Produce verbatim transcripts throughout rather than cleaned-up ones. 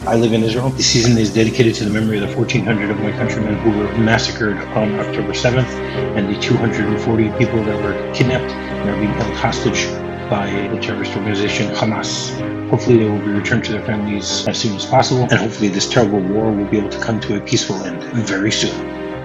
I live in Israel. The season is dedicated to the memory of the fourteen hundred of my countrymen who were massacred on October seventh and the two hundred forty people that were kidnapped and are being held hostage by the terrorist organization Hamas. Hopefully they will be returned to their families as soon as possible, and hopefully this terrible war will be able to come to a peaceful end very soon.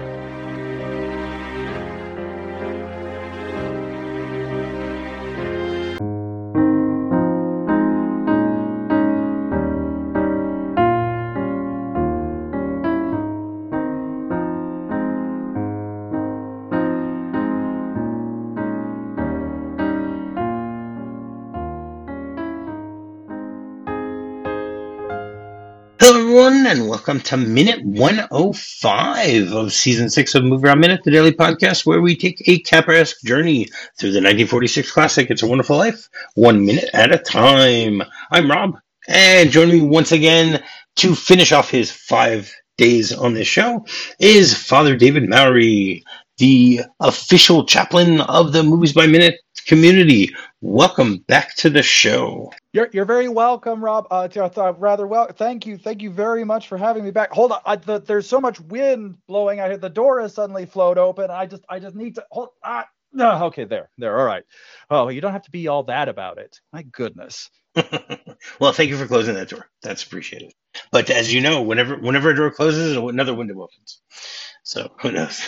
Hello everyone, and welcome to Minute one oh five of Season six of Movie Around Minute, the daily podcast where we take a Capra-esque journey through the nineteen forty-six classic It's a Wonderful Life, one minute at a time. I'm Rob, and joining me once again to finish off his five days on this show is Father David Mowry, the official chaplain of the Movies by Minute community. Welcome back to the show. You're you're very welcome, Rob. Uh, to, uh, rather well. Thank you, thank you very much for having me back. Hold on, I, the, there's so much wind blowing out here. The door has suddenly flowed open. I just I just need to hold. Ah, no, okay, there, there. All right. Oh, you don't have to be all that about it. My goodness. Well, thank you for closing that door. That's appreciated. But as you know, whenever whenever a door closes, another window opens. So who knows?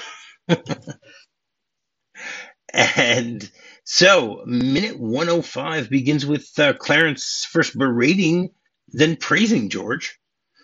And so, minute one oh five begins with uh, Clarence first berating, then praising George,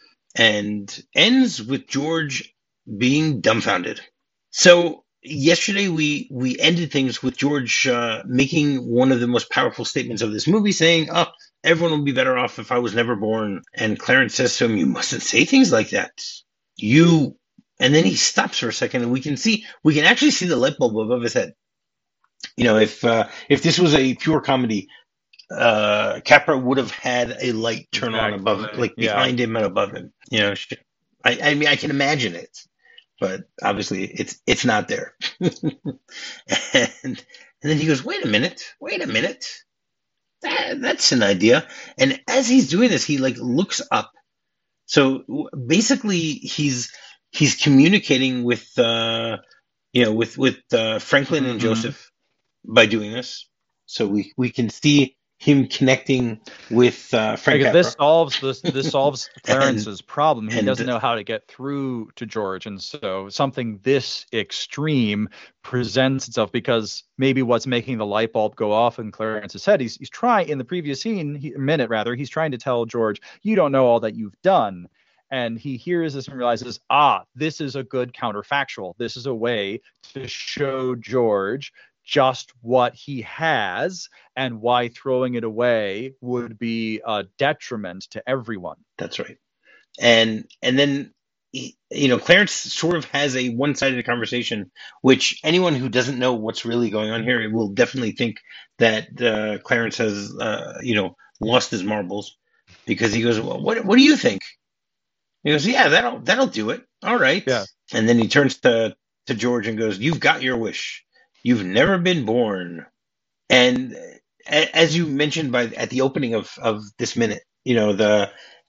and ends with George being dumbfounded. So, yesterday we, we ended things with George uh, making one of the most powerful statements of this movie, saying, oh, everyone would be better off if I was never born. And Clarence says to him, you mustn't say things like that. You... And then he stops for a second, and we can see, we can actually see the light bulb above his head. You know, if uh, if this was a pure comedy, uh, Capra would have had a light turn exactly. on above, like yeah. behind him and above him. You know, I, I mean, I can imagine it, but obviously it's it's not there. and and then he goes, "Wait a minute, wait a minute, that, that's an idea." And as he's doing this, he like looks up. So basically, he's he's communicating with uh, you know with with uh, Franklin and mm-hmm. Joseph. By doing this, so we, we can see him connecting with uh, Frank Capra. This solves this this solves Clarence's and, problem. He doesn't know how to get through to George, and so something this extreme presents itself because maybe what's making the light bulb go off in Clarence's head. He's he's trying in the previous scene, he, minute rather. He's trying to tell George, "You don't know all that you've done." And he hears this and realizes, ah, this is a good counterfactual. This is a way to show George just what he has and why throwing it away would be a detriment to everyone. That's right. And and then, he, you know, Clarence sort of has a one-sided conversation, which anyone who doesn't know what's really going on here will definitely think that uh, Clarence has, uh, you know, lost his marbles because he goes, well, what what do you think? He goes, yeah, that'll that'll do it. All right. Yeah. And then he turns to, to George and goes, you've got your wish. You've never been born. And as you mentioned by at the opening of, of this minute, you know, the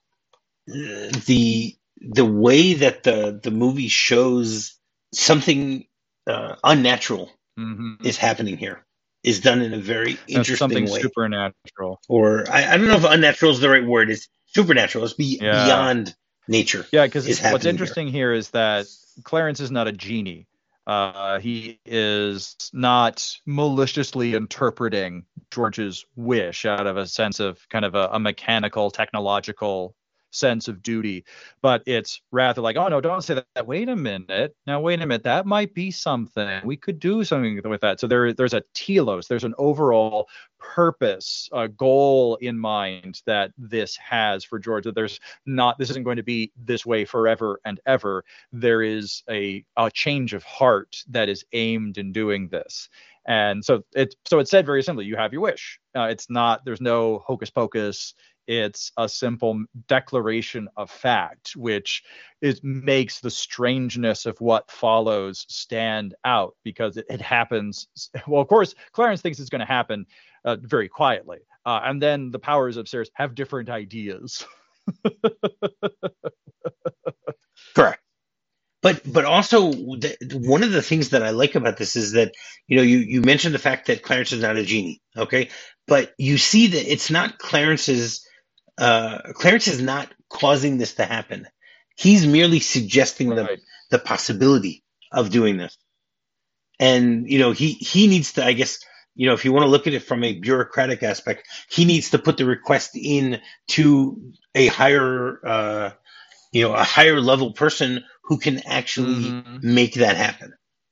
the the way that the, the movie shows something uh, unnatural mm-hmm. is happening here is done in a very interesting That's something way. Supernatural. Or I, I don't know if unnatural is the right word. It's supernatural. It's be, yeah. beyond nature. Yeah, because what's interesting here. here is that Clarence is not a genie. Uh, he is not maliciously interpreting George's wish out of a sense of kind of a, a mechanical, technological sense of duty, but it's rather like, oh no, don't say that. Wait a minute. Now, wait a minute. That might be something. We could do something with that. So there, there's a telos. There's an overall purpose, a goal in mind that this has for George. That there's not. This isn't going to be this way forever and ever. There is a a change of heart that is aimed in doing this. And so it so it's said very simply. You have your wish. Uh, it's not. There's no hocus pocus. It's a simple declaration of fact, which is makes the strangeness of what follows stand out because it, it happens. Well, of course, Clarence thinks it's going to happen uh, very quietly. Uh, and then the powers upstairs have different ideas. Correct. But but also the, one of the things that I like about this is that you know you you mentioned the fact that Clarence is not a genie, okay? But you see that it's not Clarence's uh, Clarence is not causing this to happen. He's merely suggesting the Right. the possibility of doing this, and you know he he needs to, I guess, you know if you want to look at it from a bureaucratic aspect, he needs to put the request in to a higher uh, you know a higher level person who can actually Hmm. make that happen.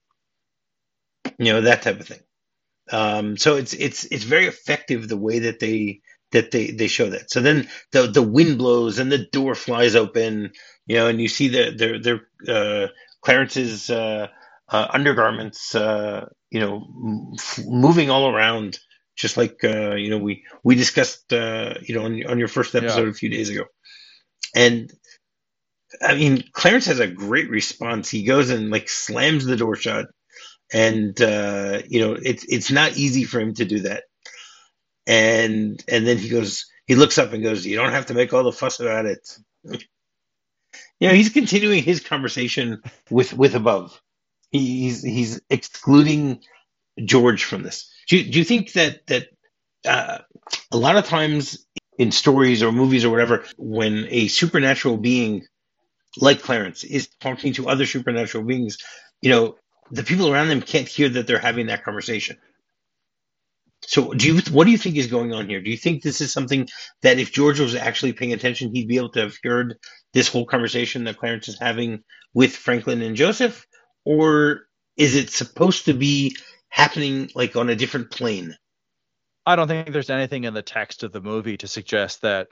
You know that type of thing. Um, so it's it's it's very effective the way that they that they they show that. So then the the wind blows and the door flies open, you know, and you see the their their uh, Clarence's uh, uh, undergarments, uh, you know, f- moving all around, just like uh, you know we we discussed, uh, you know, on, on your first Yeah. episode a few days ago. And I mean, Clarence has a great response. He goes and like slams the door shut, and uh, you know, it's it's not easy for him to do that. And and then he goes, he looks up and goes, "You don't have to make all the fuss about it." You know, he's continuing his conversation with with above. He's he's excluding George from this. Do you, do you think that that uh, a lot of times in stories or movies or whatever, when a supernatural being like Clarence is talking to other supernatural beings, you know, the people around them can't hear that they're having that conversation? So, do you what do you think is going on here? Do you think this is something that if George was actually paying attention, he'd be able to have heard this whole conversation that Clarence is having with Franklin and Joseph, or is it supposed to be happening like on a different plane? I don't think there's anything in the text of the movie to suggest that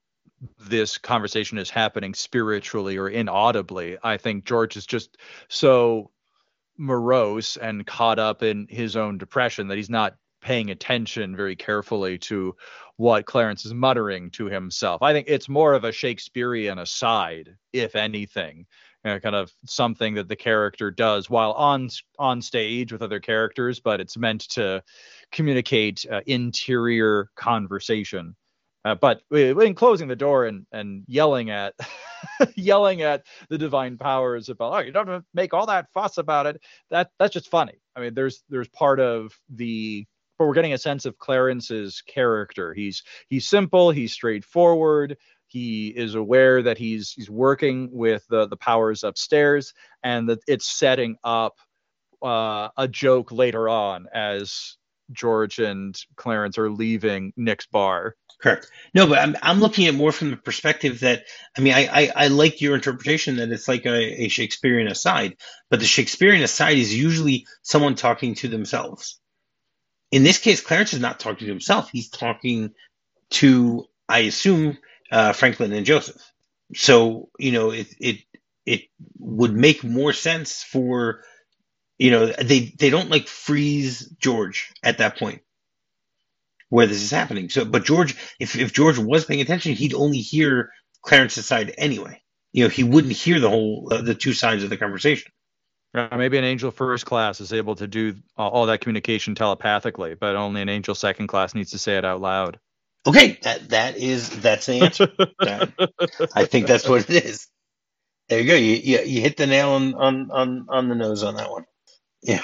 this conversation is happening spiritually or inaudibly. I think George is just so morose and caught up in his own depression that he's not paying attention very carefully to what Clarence is muttering to himself. I think it's more of a Shakespearean aside, if anything, you know, kind of something that the character does while on on stage with other characters, but it's meant to communicate uh, interior conversation. Uh, but in closing the door and, and yelling at yelling at the divine powers about, oh, you don't have to make all that fuss about it. That that's just funny. I mean, there's there's part of the, but we're getting a sense of Clarence's character. He's he's simple. He's straightforward. He is aware that he's he's working with the the powers upstairs, and that it's setting up uh, a joke later on as George and Clarence are leaving Nick's bar. Correct. No, but I'm I'm looking at more from the perspective that I mean I I, I like your interpretation that it's like a, a Shakespearean aside, but the Shakespearean aside is usually someone talking to themselves. In this case, Clarence is not talking to himself. He's talking to, I assume, uh, Franklin and Joseph. So, you know, it it it would make more sense for, you know, they they don't like freeze George at that point where this is happening. So, but George, if if George was paying attention, he'd only hear Clarence's side anyway. You know, he wouldn't hear the whole uh, the two sides of the conversation. Uh, maybe an angel first class is able to do all, all that communication telepathically, but only an angel second class needs to say it out loud. Okay, that that is that's the answer. That, I think that's what it is. There you go. You you, you hit the nail on, on, on, on the nose on that one. Yeah.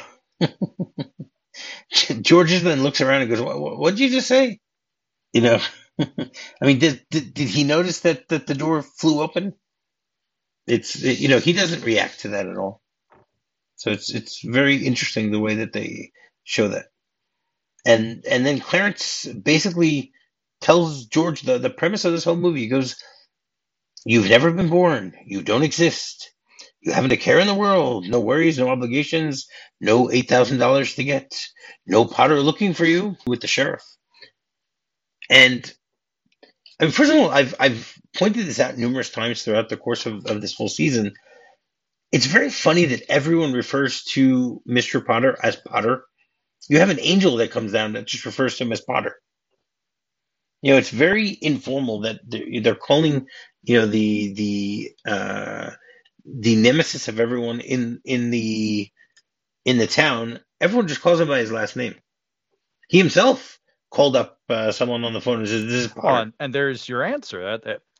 George then looks around and goes, what, what did you just say? You know, I mean, did, did did he notice that, that the door flew open? It's it, you know he doesn't react to that at all. So it's it's very interesting the way that they show that. And and then Clarence basically tells George the, the premise of this whole movie. He goes, "You've never been born. You don't exist. You haven't a care in the world. No worries, no obligations, no eight thousand dollars to get, no Potter looking for you with the sheriff." And I mean, first of all, I've I've pointed this out numerous times throughout the course of, of this whole season. It's very funny that everyone refers to Mister Potter as Potter. You have an angel that comes down that just refers to him as Potter. You know, it's very informal that they're, they're calling, you know, the the uh, the nemesis of everyone in in the in the town. Everyone just calls him by his last name. He himself called up uh, someone on the phone and says, "This is Potter." Well, and, and there's your answer. That, that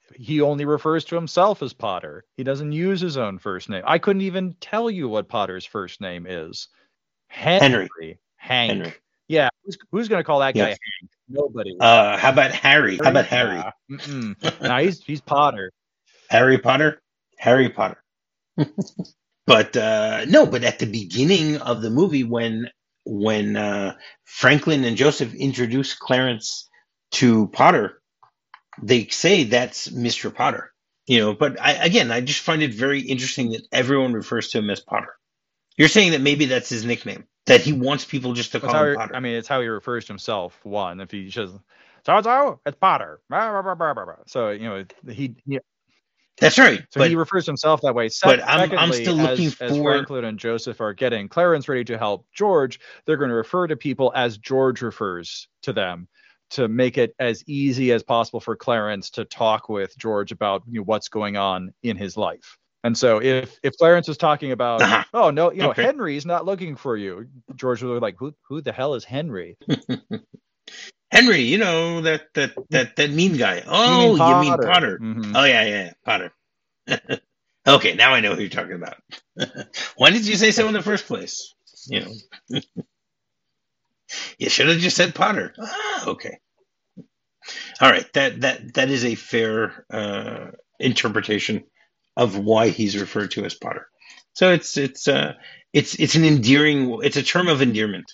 he only refers to himself as Potter. He doesn't use his own first name. I couldn't even tell you what Potter's first name is. Henry. Henry. Hank. Henry. Yeah. Who's, who's going to call that guy Yes. Hank? Nobody. Uh, how about Harry? How about Harry? Yeah. Mm-mm. No, he's he's Potter. Harry Potter? Harry Potter. But uh, no, but at the beginning of the movie, when when uh, Franklin and Joseph introduce Clarence to Potter, they say that's Mister Potter. You know, but I, again, I just find it very interesting that everyone refers to him as Potter. You're saying that maybe that's his nickname, that he wants people just to That's call how him he- Potter. I mean, it's how he refers to himself. One, if he says so so, it's Potter. Blah, blah, blah, blah, blah, blah. So you know he, he That's right. so but he refers to himself that way. Se- but I'm- I'm secondly, still looking as, as for- Franklin and Joseph are getting Clarence ready to help George, they're going to refer to people as George refers to them, to make it as easy as possible for Clarence to talk with George about, you know, what's going on in his life. And so if if Clarence is talking about, Uh-huh. oh no, you know, Okay. Henry's not looking for you, George will be like, who who the hell is Henry? Henry, you know, that that that that mean guy. Oh, you mean Potter? Mhm. Oh yeah, yeah, Potter. Okay, now I know who you're talking about. Why did you say so in the first place? You know, you should have just said Potter. Ah, okay. All right, that that that is a fair uh, interpretation of why he's referred to as Potter. So it's it's uh it's it's an endearing, it's a term of endearment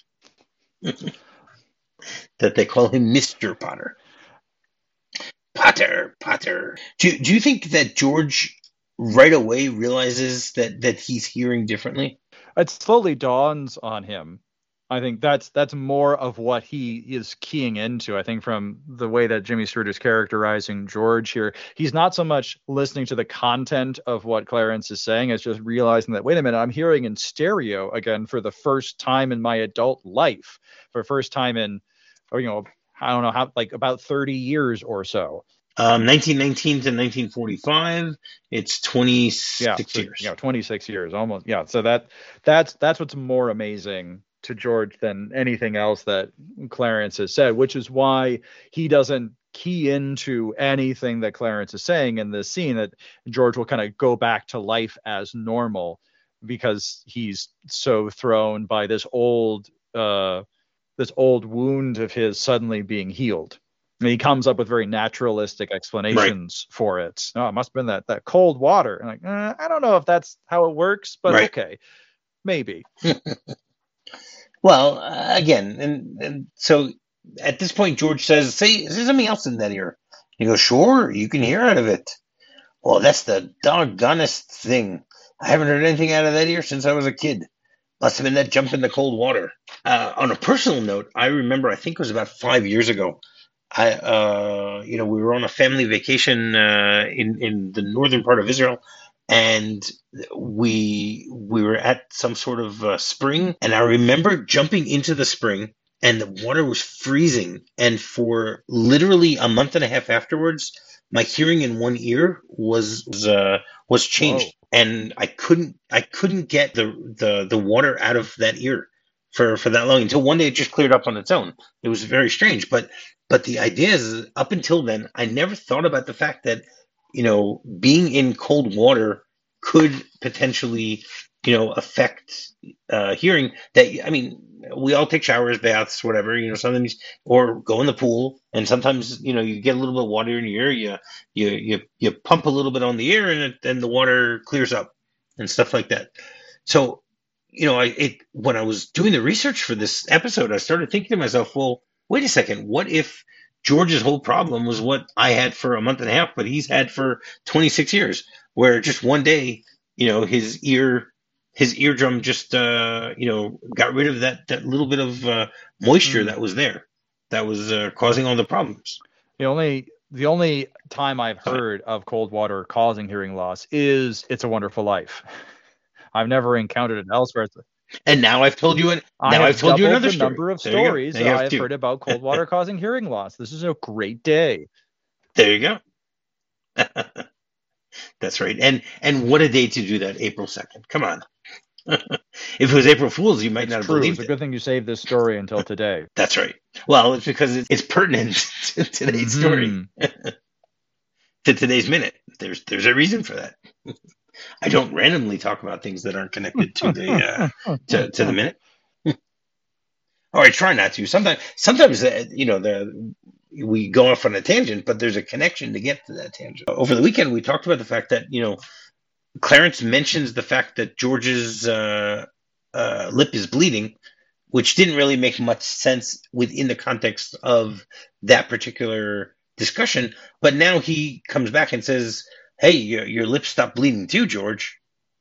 that they call him Mister Potter. Potter, Potter. Do do you think that George right away realizes that that he's hearing differently? It slowly dawns on him. I think that's that's more of what he is keying into. I think from the way that Jimmy Stewart is characterizing George here, he's not so much listening to the content of what Clarence is saying as just realizing that, wait a minute, I'm hearing in stereo again for the first time in my adult life, for the first time in, or, you know, I don't know how, like about thirty years or so. Um, nineteen nineteen to nineteen forty-five. It's twenty-six Yeah, so, years. you know, twenty-six years almost. Yeah, so that that's that's what's more amazing to George than anything else that Clarence has said, which is why he doesn't key into anything that Clarence is saying in this scene, that George will kind of go back to life as normal because he's so thrown by this old uh, this old wound of his suddenly being healed. And he comes up with very naturalistic explanations right. for it. Oh, it must have been that that cold water. And like, eh, I don't know if that's how it works, but right. okay, maybe. Well, uh, again, and, and so at this point, George says, say, say something else in that ear. He goes, sure, you can hear out of it. Well, that's the doggonest thing. I haven't heard anything out of that ear since I was a kid. Must have been that jump in the cold water. Uh, on a personal note, I remember, I think it was about five years ago, I, uh, you know, we were on a family vacation uh, in, in the northern part of Israel. And we we were at some sort of uh, spring, and I remember jumping into the spring, and the water was freezing. And for literally a month and a half afterwards, my hearing in one ear was was, uh, was changed, Whoa. and I couldn't I couldn't get the, the, the water out of that ear for, for that long until one day it just cleared up on its own. It was very strange, but but the idea is, up until then, I never thought about the fact that, you know, being in cold water could potentially, you know, affect uh, hearing. That, I mean, we all take showers, baths, whatever, you know, sometimes, or go in the pool, and sometimes, you know, you get a little bit of water in your ear, you you you, you pump a little bit on the ear, and then the water clears up and stuff like that. So, you know, I it when I was doing the research for this episode, I started thinking to myself, well, wait a second, what if George's whole problem was what I had for a month and a half, but he's had for twenty-six years, where just one day, you know, his ear, his eardrum just, uh, you know, got rid of that, that little bit of uh, moisture mm. that was there, that was uh, causing all the problems. The only, the only time I've heard of cold water causing hearing loss is It's a Wonderful Life. I've never encountered it elsewhere. And now I've told you an, I now have I've told you another the story. number of there stories that I have heard about cold water causing hearing loss. This is a great day. There you go. That's right. And and what a day to do that, April second. Come on. If it was April Fool's, you might it's not have true. believed it's it. It's a good thing you saved this story until today. That's right. Well, it's because it's, it's pertinent to today's story. to today's minute. There's there's a reason for that. I don't randomly talk about things that aren't connected to the uh, to to the minute. Or I try not to. Sometimes sometimes uh, you know the we go off on a tangent, but there's a connection to get to that tangent. Over the weekend, we talked about the fact that you know Clarence mentions the fact that George's uh, uh, lip is bleeding, which didn't really make much sense within the context of that particular discussion. But now he comes back and says, "Hey, your, your lip stopped bleeding too, George."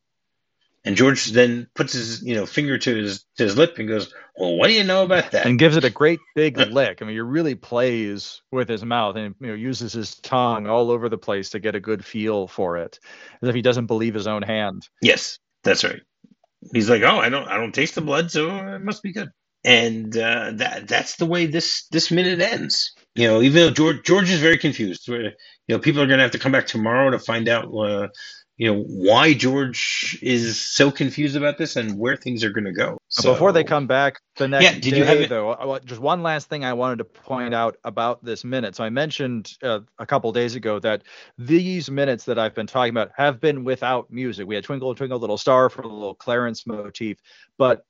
And George then puts his you know finger to his to his lip and goes, "Well, what do you know about that?" And gives it a great big lick. I mean, he really plays with his mouth and you know uses his tongue all over the place to get a good feel for it, as if he doesn't believe his own hand. Yes, that's right. He's like, "Oh, I don't I don't taste the blood, so it must be good." And uh, that that's the way this this minute ends. You know, even though George George is very confused. You know, people are going to have to come back tomorrow to find out. Uh, you know why George is so confused about this and where things are going to go. So, before they come back the next yeah, did day, you have it? though, just one last thing I wanted to point out about this minute. So I mentioned uh, a couple days ago that these minutes that I've been talking about have been without music. We had Twinkle Twinkle Little Star for a little Clarence motif, but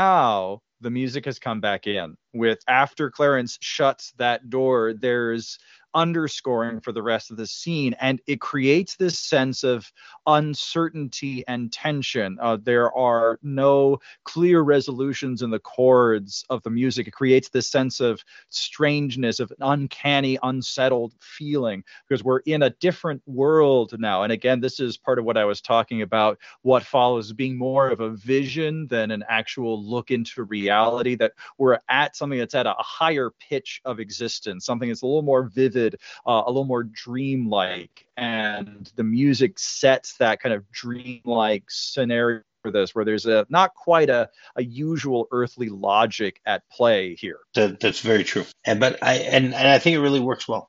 now the music has come back in. With after Clarence shuts that door, there's underscoring for the rest of the scene, and it creates this sense of uncertainty and tension. Uh, there are no clear resolutions in the chords of the music. It creates this sense of strangeness, of an uncanny, unsettled feeling, because we're in a different world now. And again, this is part of what I was talking about, what follows being more of a vision than an actual look into reality, that we're at something that's at a higher pitch of existence, something that's a little more vivid, Uh, a little more dreamlike, and the music sets that kind of dreamlike scenario for this, where there's a not quite a, a usual earthly logic at play here. That, that's very true, and but I and, and I think it really works well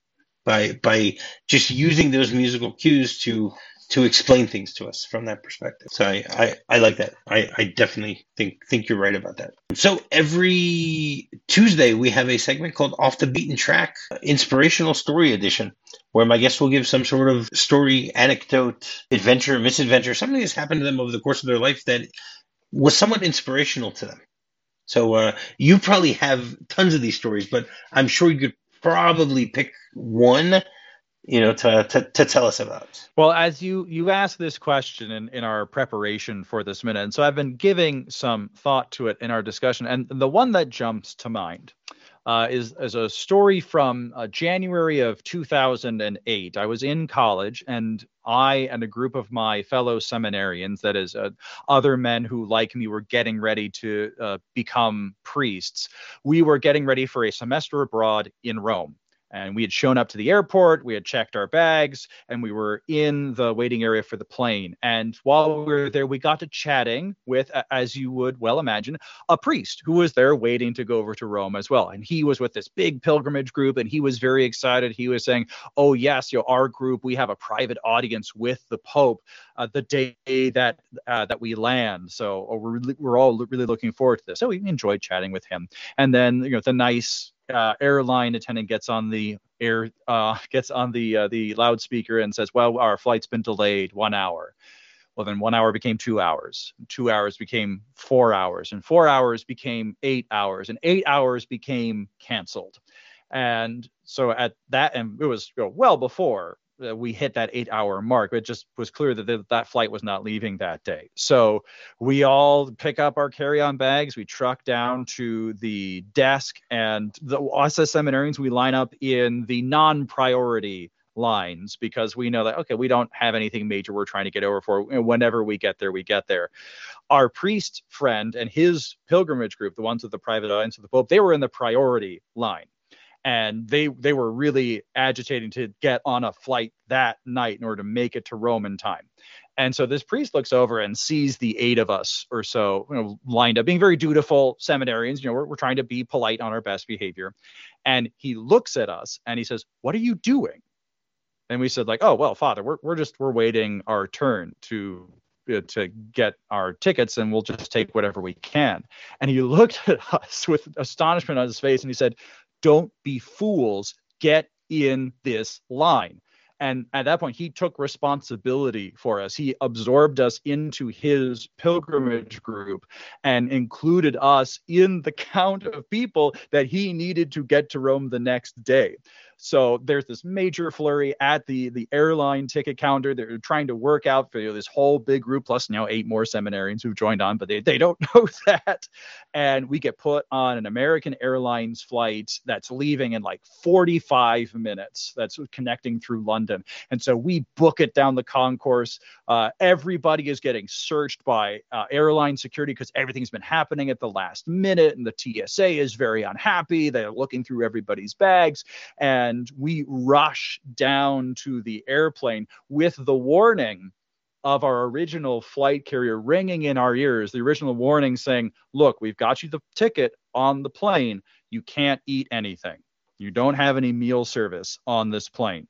by by just using those musical cues to to explain things to us from that perspective. So I, I, I like that. I, I definitely think think you're right about that. So every Tuesday we have a segment called Off the Beaten Track, Inspirational Story Edition, where my guests will give some sort of story, anecdote, adventure, misadventure, something that's happened to them over the course of their life that was somewhat inspirational to them. So uh, you probably have tons of these stories, but I'm sure you could probably pick one you know, to, to, to tell us about. Well, as you, you asked this question in, in our preparation for this minute, and so I've been giving some thought to it in our discussion, and the one that jumps to mind uh, is, is a story from uh, January of two thousand eight. I was in college, and I and a group of my fellow seminarians, that is, uh, other men who, like me, were getting ready to uh, become priests, we were getting ready for a semester abroad in Rome. And we had shown up to the airport, we had checked our bags, and we were in the waiting area for the plane. And while we were there, we got to chatting with, as you would well imagine, a priest who was there waiting to go over to Rome as well. And he was with this big pilgrimage group, and he was very excited. He was saying, oh, yes, you know, our group, we have a private audience with the Pope uh, the day that uh, that we land. So oh, we're, we're all really looking forward to this. So we enjoyed chatting with him. And then, you know, the nice Uh, airline attendant gets on the air, uh, gets on the uh, the loudspeaker and says, "Well, our flight's been delayed one hour." Well, then one hour became two hours, two hours became four hours, and four hours became eight hours, and eight hours became canceled. And so at that, and it was you know, well before uh, we hit that eight hour mark. It just was clear that th- that flight was not leaving that day. So we all pick up our carry-on bags. We truck down to the desk, and the us as seminarians, we line up in the non-priority lines, because we know that, okay, we don't have anything major we're trying to get over for. Whenever we get there, we get there. Our priest friend and his pilgrimage group, the ones with the private audience of the Pope, they were in the priority line. And they they were really agitating to get on a flight that night in order to make it to Rome in time. And so this priest looks over and sees the eight of us or so, you know, lined up, being very dutiful seminarians. You know, we're, we're trying to be polite on our best behavior. And he looks at us and he says, "What are you doing?" And we said, like, "Oh, well, Father, we're we're just we're waiting our turn to uh, to get our tickets, and we'll just take whatever we can." And he looked at us with astonishment on his face, and he said, "Don't be fools. Get in this line." And at that point, he took responsibility for us. He absorbed us into his pilgrimage group and included us in the count of people that he needed to get to Rome the next day. So there's this major flurry at the, the airline ticket counter. They're trying to work out for you know, this whole big group, plus now eight more seminarians who've joined on, but they, they don't know that. And we get put on an American Airlines flight that's leaving in like forty-five minutes. That's connecting through London. And so we book it down the concourse. Uh, everybody is getting searched by uh, airline security because everything's been happening at the last minute. And the T S A is very unhappy. They're looking through everybody's bags. And And we rush down to the airplane with the warning of our original flight carrier ringing in our ears, the original warning saying, look, we've got you the ticket on the plane. You can't eat anything. You don't have any meal service on this plane.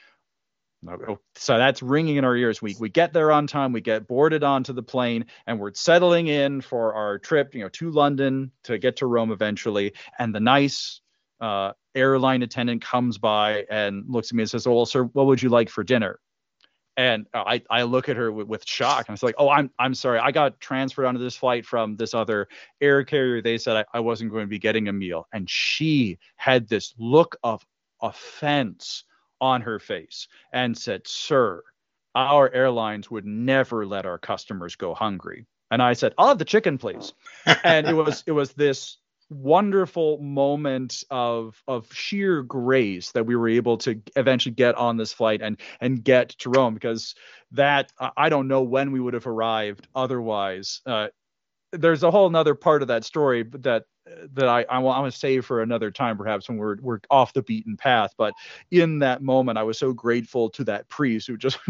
So that's ringing in our ears. We we get there on time. We get boarded onto the plane, and we're settling in for our trip, you know, to London to get to Rome eventually. And the nice uh, airline attendant comes by and looks at me and says, "Oh, well, sir, what would you like for dinner?" And I, I look at her with, with shock. And I was like, "Oh, I'm I'm sorry. I got transferred onto this flight from this other air carrier. They said I, I wasn't going to be getting a meal." And she had this look of offense on her face and said, "Sir, our airlines would never let our customers go hungry." And I said, "I'll have the chicken, please." And it was it was this wonderful moment of of sheer grace that we were able to eventually get on this flight and and get to Rome, because that I don't know when we would have arrived otherwise. Uh, there's a whole nother part of that story that that I, I want to save for another time, perhaps when we're we're off the beaten path. But in that moment, I was so grateful to that priest who just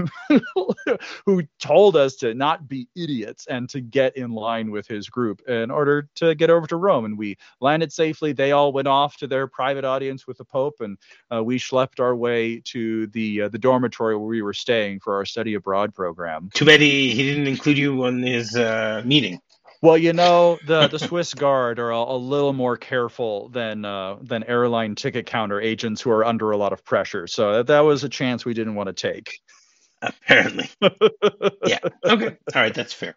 who told us to not be idiots and to get in line with his group in order to get over to Rome. And we landed safely. They all went off to their private audience with the Pope, and uh, we schlepped our way to the uh, the dormitory where we were staying for our study abroad program. Too bad he, he didn't include you on his uh, meeting. Well, you know, the, the Swiss Guard are a, a little more careful than uh, than airline ticket counter agents who are under a lot of pressure. So that, that was a chance we didn't want to take. Apparently. Yeah. Okay. All right. That's fair.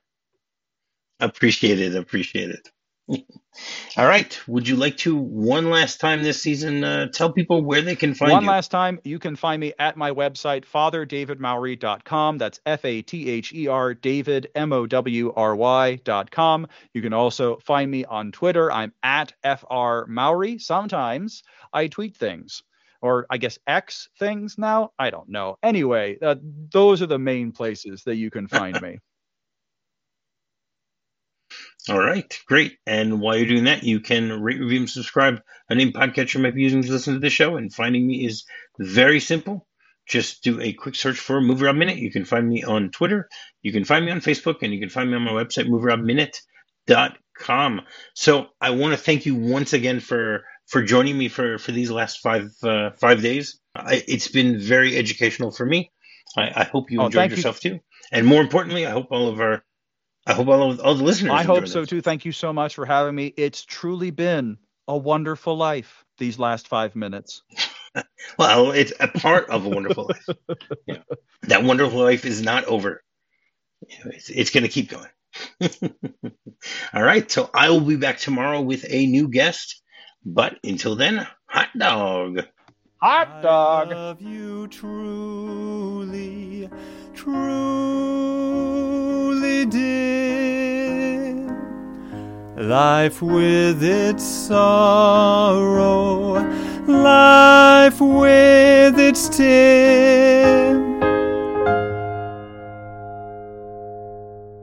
Appreciate it. Appreciate it. All right. Would you like to, one last time this season, uh, tell people where they can find one you? One last time, you can find me at my website, father david mowry dot com. That's F A T H E R, David, M O W R Y dot com. You can also find me on Twitter. I'm at F R Mowry. Sometimes I tweet things. Or I guess X things now? I don't know. Anyway, uh, those are the main places that you can find me. All right, great. And while you're doing that, you can rate, review, and subscribe on any podcatcher you might be using to listen to the show. And finding me is very simple. Just do a quick search for Movie Rob Minute. You can find me on Twitter. You can find me on Facebook. And you can find me on my website, movie rob minute dot com. So I want to thank you once again for, for joining me for, for these last five uh, five days. I, it's been very educational for me. I, I hope you oh, enjoyed yourself you. too. And more importantly, I hope all of our I hope all, of, all the listeners I hope so, this. too. Thank you so much for having me. It's truly been a wonderful life these last five minutes. Well, it's a part of a wonderful life. Yeah. That wonderful life is not over. It's, it's going to keep going. All right. So I will be back tomorrow with a new guest. But until then, hot dog. Hot dog. I love you truly, truly, dear. Life with its sorrow, life with its tears.